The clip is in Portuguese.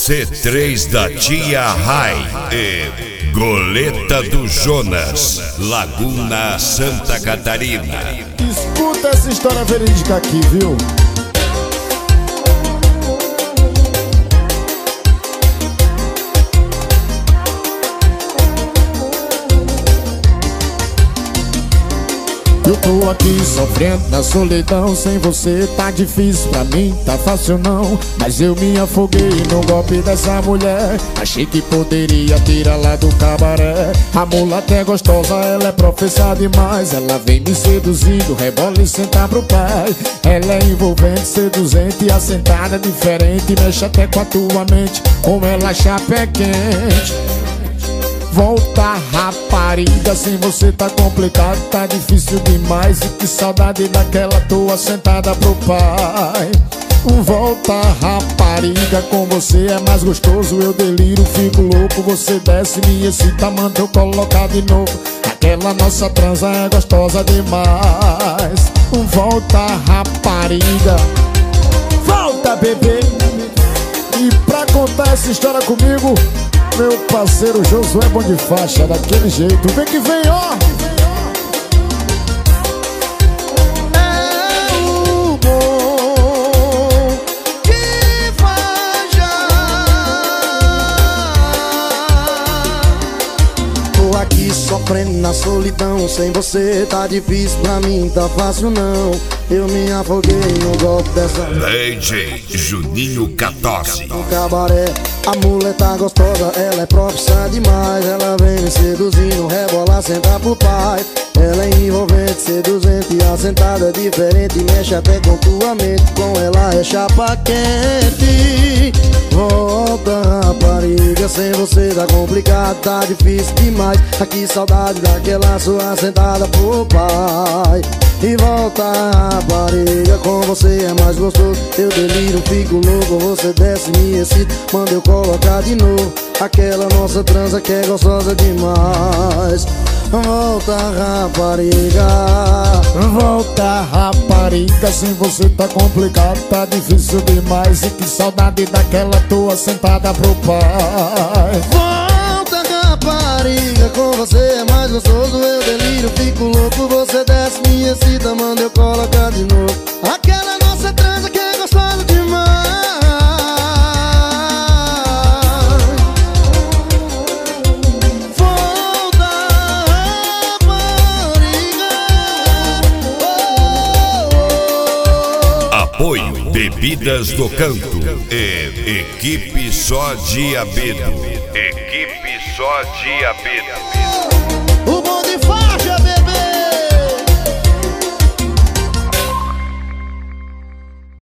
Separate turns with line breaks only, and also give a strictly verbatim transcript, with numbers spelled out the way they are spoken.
C três da Tia Rai e Goleta do Jonas, Laguna, Santa Catarina.
Escuta essa história verídica aqui, viu? Eu tô aqui sofrendo na solidão, sem você tá difícil pra mim, tá fácil não. Mas eu me afoguei no golpe dessa mulher, achei que poderia tirar lá do cabaré. A mulata é gostosa, ela é professa demais, ela vem me seduzindo, rebola e senta pro pai. Ela é envolvente, seduzente e assentada diferente, mexe até com a tua mente, como ela chapa é quente. Volta, rapariga, sem você tá complicado, tá difícil demais. E que saudade daquela tua sentada pro pai. Volta, rapariga, com você é mais gostoso. Eu deliro, fico louco, você desce, me excita, manda eu colocar de novo. Aquela nossa transa é gostosa demais. Volta, rapariga, volta, bebê. E pra contar essa história comigo, meu parceiro Josué Bom de Faixa, daquele jeito. Vem que vem, ó!
É o bom de Faixa. Tô aqui sofrendo na solidão, sem você tá difícil pra mim, tá fácil não. Eu me afoguei no golpe dessa
D J Juninho quatorze.
no cabaré. A muleta gostosa, ela é profissa demais. Ela vem me seduzindo, rebola, senta pro pai. Ela é envolvente, seduzente e assentada diferente, mexe até com tua mente, com ela é chapa quente. Volta, rapariga, sem você tá complicado, tá difícil demais. Aqui saudade daquela sua sentada pro pai. E volta, rapariga, com você é mais gostoso. Eu deliro, fico louco, você desce, me excita, manda eu colocar de novo. Aquela nossa transa que é gostosa demais. Volta, rapariga,
volta, rapariga, sem você tá complicado, tá difícil demais. E que saudade daquela tua sentada pro pai.
volta, rapariga, com você é mais gostoso. Eu deliro, fico louco, você desce, me excita, manda eu colocar de novo. Aquela nossa transa que é gostosa demais. Volta, rapariga. Oh, oh.
Apoio Bebidas do Canto e Equipe Só Diabedo. Equipe Só Diabedo.